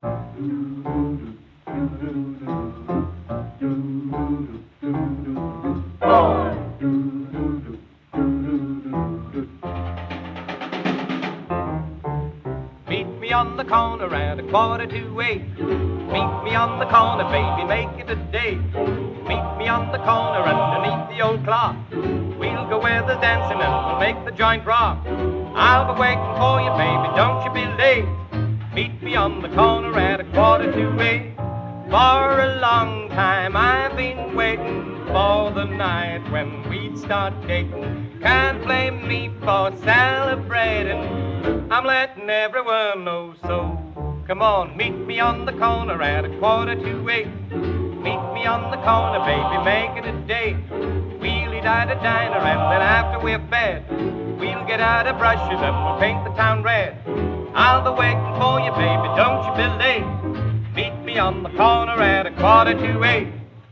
Meet me on the corner at 7:45. Meet me on the corner, baby, make it a date. Meet me on the corner underneath the old clock. We'll go where there's dancing and we'll make the joint rock. I'll be waiting for you, baby, don't you be late. Meet me on the corner at 7:45. For a long time I've been waiting for the night when we'd start dating. Can't blame me for celebrating. I'm letting everyone know so. Come on, meet me on the corner at 7:45. Meet me on the corner, baby, make it a date. We'll eat at a diner and then after we're fed, we'll get out our brushes and we'll paint the town red. I'll be waiting for you, baby, don't you be late. Meet me on the corner at 7:45.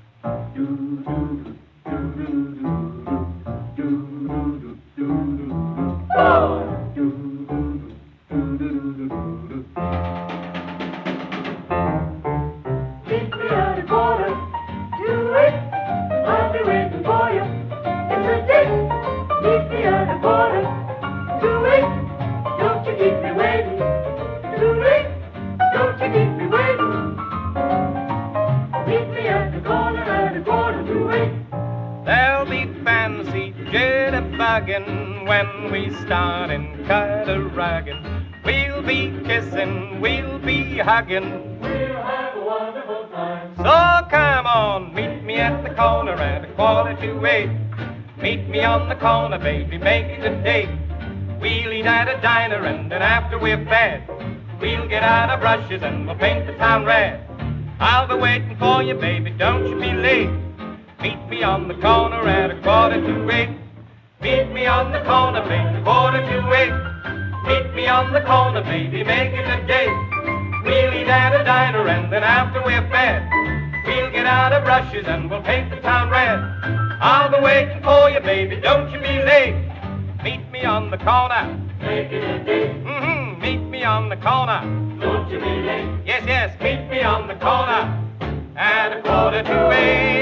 There'll be fancy jitterbugging when we start in cut-a-rugging. We'll be kissing, we'll be hugging. We'll have a wonderful time. So come on, meet me at the corner at 7:45. Meet me on the corner, baby, make it a date. We'll eat at a diner and then after we're fed, we'll get out our brushes and we'll paint the town red. I'll be waiting for you, baby, don't you be late. Meet me on the corner at 7:45. Meet me on the corner, baby, 7:45. Meet me on the corner, baby, make it a date. We'll eat at a diner and then after we're fed, we'll get out our brushes and we'll paint the town red. I'll be waiting for you, baby, don't you be late. Meet me on the corner. Make it a date. Meet me on the corner. Don't you be late. Yes, meet me on the corner at 7:45.